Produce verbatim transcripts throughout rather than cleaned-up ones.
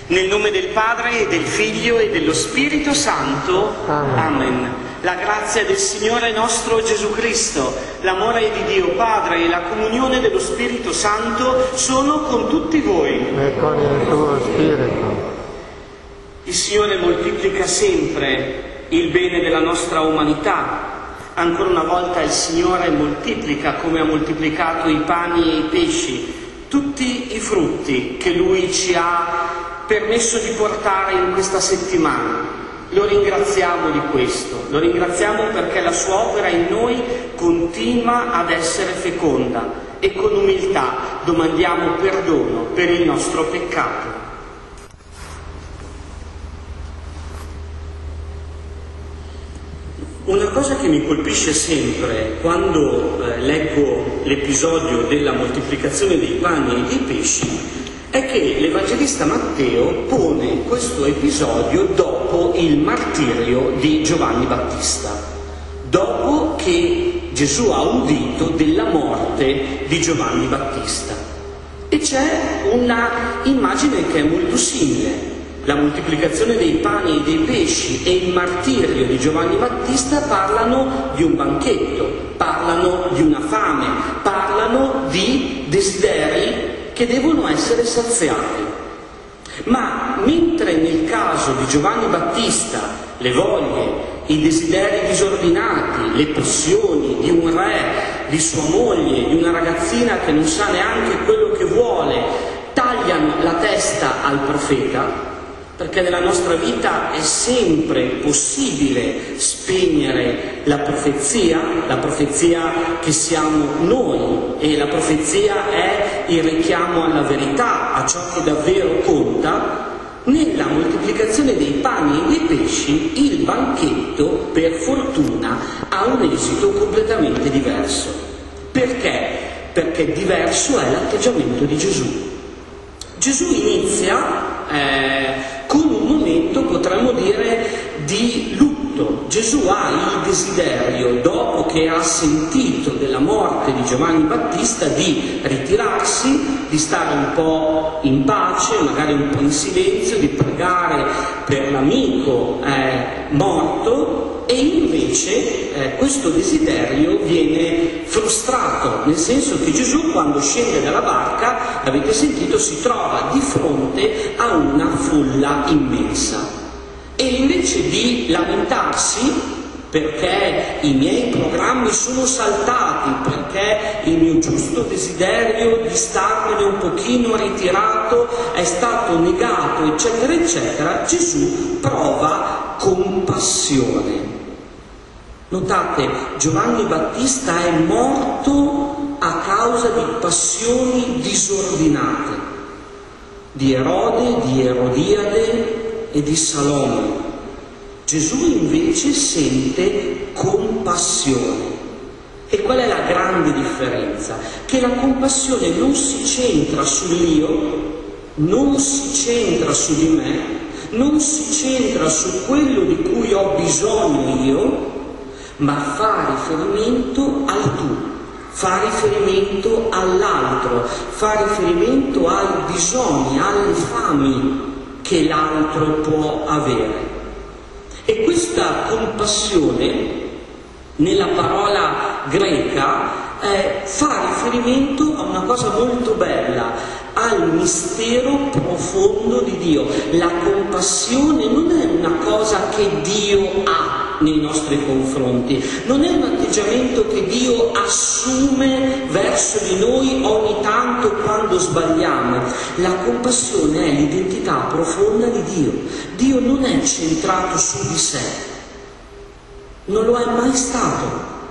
Nel nome del Padre e del Figlio e dello Spirito Santo. Amen. Amen. La grazia del Signore nostro Gesù Cristo, l'amore di Dio Padre e la comunione dello Spirito Santo sono con tutti voi. E con il tuo spirito. Il Signore moltiplica sempre il bene della nostra umanità. Ancora una volta il Signore moltiplica, come ha moltiplicato i pani e i pesci, tutti i frutti che Lui ci ha permesso di portare in questa settimana. Lo ringraziamo di questo, lo ringraziamo perché la sua opera in noi continua ad essere feconda e con umiltà domandiamo perdono per il nostro peccato. Una cosa che mi colpisce sempre quando eh, leggo l'episodio della moltiplicazione dei pani e dei pesci è che l'Evangelista Matteo pone questo episodio dopo il martirio di Giovanni Battista, dopo che Gesù ha udito della morte di Giovanni Battista. E c'è una immagine che è molto simile. La moltiplicazione dei pani e dei pesci e il martirio di Giovanni Battista parlano di un banchetto, parlano di una fame, parlano di desideri che devono essere saziati. Ma mentre nel caso di Giovanni Battista le voglie, i desideri disordinati, le passioni di un re, di sua moglie, di una ragazzina che non sa neanche quello che vuole, tagliano la testa al profeta, perché nella nostra vita è sempre possibile spegnere la profezia, la profezia che siamo noi, e la profezia è il richiamo alla verità, a ciò che davvero conta. Nella moltiplicazione dei pani e dei pesci il banchetto, per fortuna, ha un esito completamente diverso. Perché? Perché diverso è l'atteggiamento di Gesù. Gesù inizia eh, con un momento, potremmo dire, di lutto. Gesù ha il desiderio, dopo che ha sentito della morte di Giovanni Battista, di ritirarsi, di stare un po' in pace, magari un po' in silenzio, di pregare per l'amico eh, morto, e invece eh, questo desiderio viene frustrato, nel senso che Gesù, quando scende dalla barca, avete sentito, si trova di fronte a una folla immensa. E invece di lamentarsi perché i miei programmi sono saltati, perché il mio giusto desiderio di starmene un pochino ritirato è stato negato, eccetera, eccetera, Gesù prova compassione. Notate, Giovanni Battista è morto a causa di passioni disordinate, di Erode, di Erodiade e di Salome. Gesù invece sente compassione. E qual è la grande differenza? Che la compassione non si centra sull'io, non si centra su di me, non si centra su quello di cui ho bisogno io, ma fa riferimento al tu, fa riferimento all'altro, fa riferimento ai bisogni, alle fami che l'altro può avere. E questa compassione, nella parola greca, eh, fa riferimento a una cosa molto bella, al mistero profondo di Dio. La compassione non è una cosa che Dio ha nei nostri confronti, non è un atteggiamento che Dio assume verso di noi ogni tanto quando sbagliamo. La compassione è l'identità profonda di Dio. Dio non è centrato su di sé, non lo è mai stato,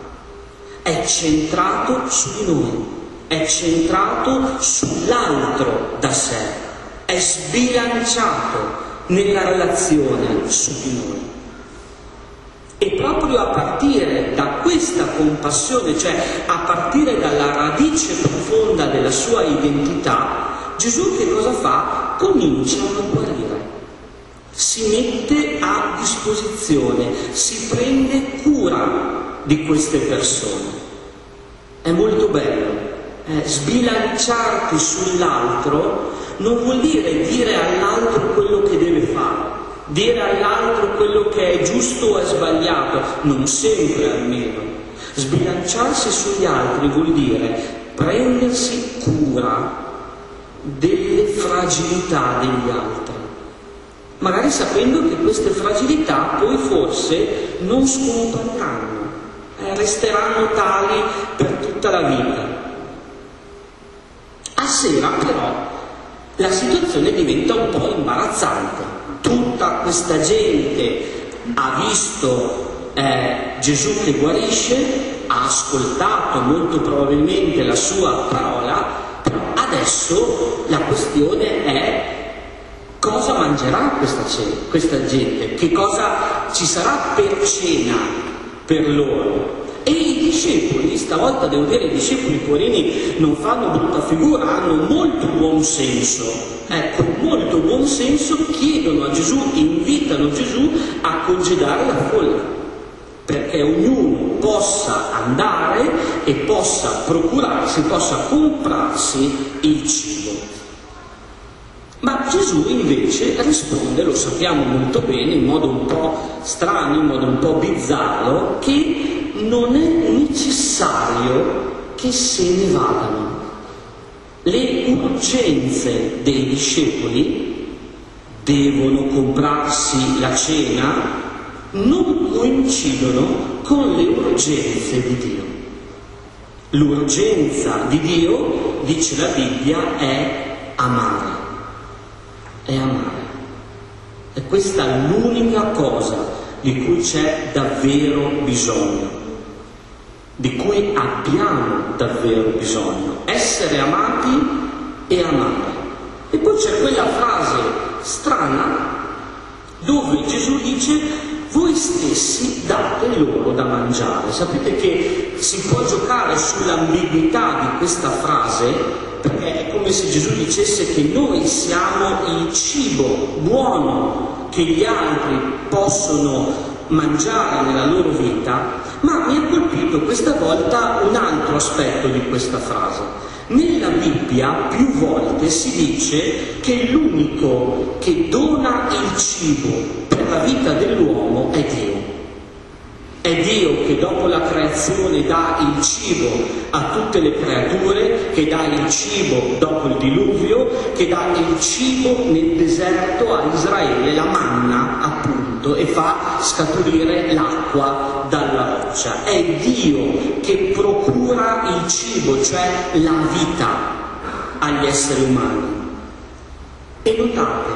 è centrato su di noi, è centrato sull'altro da sé, è sbilanciato nella relazione su di noi. E proprio a partire da questa compassione, cioè a partire dalla radice profonda della sua identità, Gesù che cosa fa? Comincia a guarire, si mette a disposizione, si prende cura di queste persone. È molto bello. Eh, sbilanciarti sull'altro non vuol dire dire all'altro quello dire all'altro quello che è giusto o è sbagliato, non sempre almeno. Sbilanciarsi sugli altri vuol dire prendersi cura delle fragilità degli altri, magari sapendo che queste fragilità poi forse non scompariranno, eh, resteranno tali per tutta la vita. A sera però la situazione diventa un po' imbarazzante. Tutta questa gente ha visto eh, Gesù che guarisce, ha ascoltato molto probabilmente la sua parola. Adesso la questione è cosa mangerà questa, cena, questa gente, che cosa ci sarà per cena per loro. E i discepoli, stavolta devo dire i discepoli poverini non fanno brutta figura, hanno molto buon senso, ecco, molto buon senso, chiedono a Gesù, invitano Gesù a congedare la folla, perché ognuno possa andare e possa procurarsi, possa comprarsi il cibo. Ma Gesù invece risponde, lo sappiamo molto bene, in modo un po' strano, in modo un po' bizzarro, che non è necessario che se ne vadano. Le urgenze dei discepoli, devono comprarsi la cena, non coincidono con le urgenze di Dio. L'urgenza di Dio, dice la Bibbia, è amare. È amare. E questa è l'unica cosa di cui c'è davvero bisogno, di cui abbiamo davvero bisogno. Essere amati e amare. E poi c'è quella frase strana dove Gesù dice: voi stessi date loro da mangiare. Sapete che si può giocare sull'ambiguità di questa frase, perché è come se Gesù dicesse che noi siamo il cibo buono che gli altri possono mangiare nella loro vita, ma mi ha colpito questa volta un altro aspetto di questa frase. Nella Bibbia più volte si dice che l'unico che dona il cibo per la vita dell'uomo è Dio. È Dio che dopo la creazione dà il cibo a tutte le creature, che dà il cibo dopo il diluvio, che dà il cibo nel deserto a Israele, la manna appunto, e fa scaturire l'acqua dalla roccia. È Dio che procura il cibo, cioè la vita, agli esseri umani. E notate,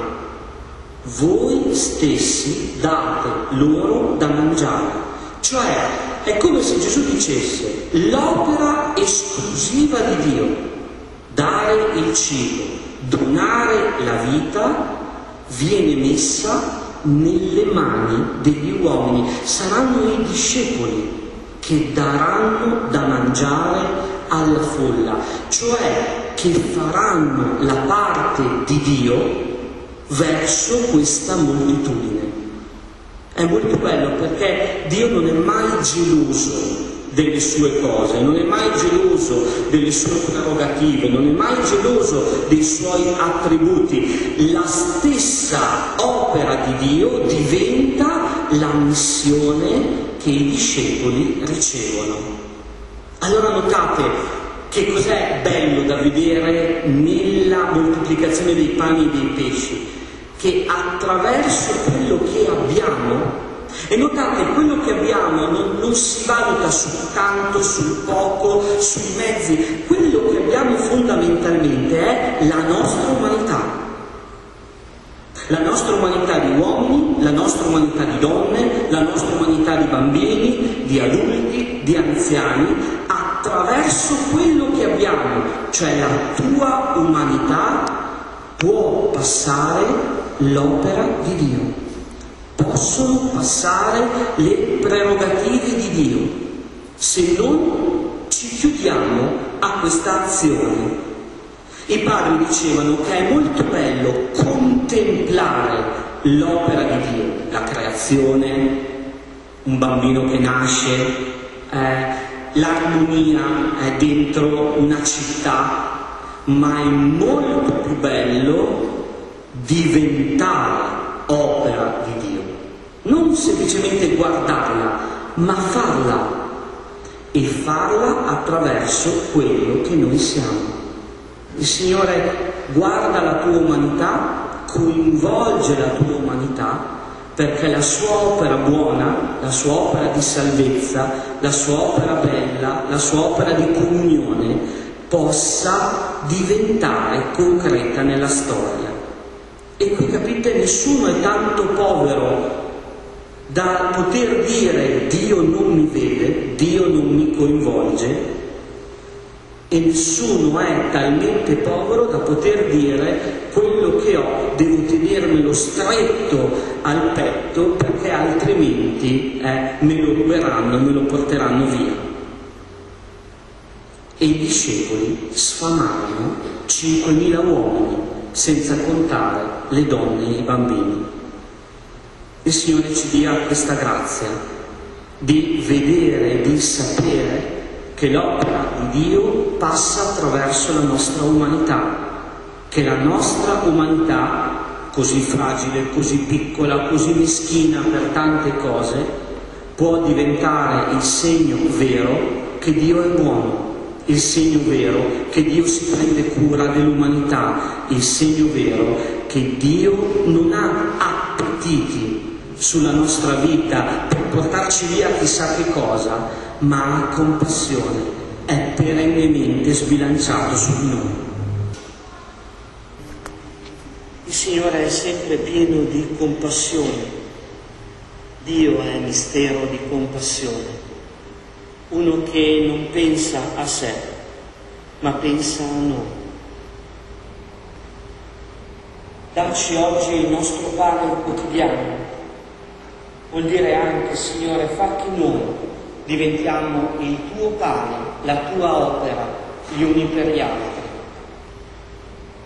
voi stessi date loro da mangiare. Cioè, è come se Gesù dicesse: l'opera esclusiva di Dio, dare il cibo, donare la vita, viene messa nelle mani degli uomini. Saranno i discepoli che daranno da mangiare alla folla, cioè che faranno la parte di Dio verso questa moltitudine. È molto bello perché Dio non è mai geloso delle sue cose, non è mai geloso delle sue prerogative, non è mai geloso dei suoi attributi. La stessa opera di Dio diventa la missione che i discepoli ricevono. Allora notate che cos'è bello da vedere nella moltiplicazione dei pani e dei pesci, che attraverso quello che abbiamo, e notate, quello che abbiamo non, non si valuta sul tanto, sul poco, sui mezzi. Quello che abbiamo fondamentalmente è la nostra umanità. La nostra umanità di uomini, la nostra umanità di donne, la nostra umanità di bambini, di adulti, di anziani. Attraverso quello che abbiamo, cioè la tua umanità, può passare l'opera di Dio, possono passare le prerogative di Dio, se non ci chiudiamo a questa azione. I padri dicevano che è molto bello contemplare l'opera di Dio, la creazione, un bambino che nasce, eh, l'armonia è dentro una città, ma è molto più bello diventare opera di Dio. Non semplicemente guardarla, ma farla, e farla attraverso quello che noi siamo. Il Signore guarda la tua umanità, coinvolge la tua umanità, perché la sua opera buona, la sua opera di salvezza, la sua opera bella, la sua opera di comunione possa diventare concreta nella storia. E qui capite, nessuno è tanto povero da poter dire Dio non mi vede, Dio non mi coinvolge, e nessuno è talmente povero da poter dire quello che ho devo tenermelo stretto al petto, perché altrimenti eh, me lo ruberanno, me lo porteranno via. E i discepoli sfamarono cinquemila uomini, senza contare le donne e i bambini. Il Signore ci dia questa grazia di vedere, di sapere che l'opera di Dio passa attraverso la nostra umanità, che la nostra umanità, così fragile, così piccola, così meschina per tante cose, può diventare il segno vero che Dio è buono, il segno vero che Dio si prende cura dell'umanità, il segno vero che Dio non ha appetiti sulla nostra vita per portarci via chissà che cosa, ma ha compassione, è perennemente sbilanciato su di noi. Il Signore è sempre pieno di compassione. Dio è mistero di compassione. Uno che non pensa a sé, ma pensa a noi. Dacci oggi il nostro pane quotidiano. Vuol dire anche, Signore, fa che noi diventiamo il tuo pane, la tua opera, gli uni per gli altri.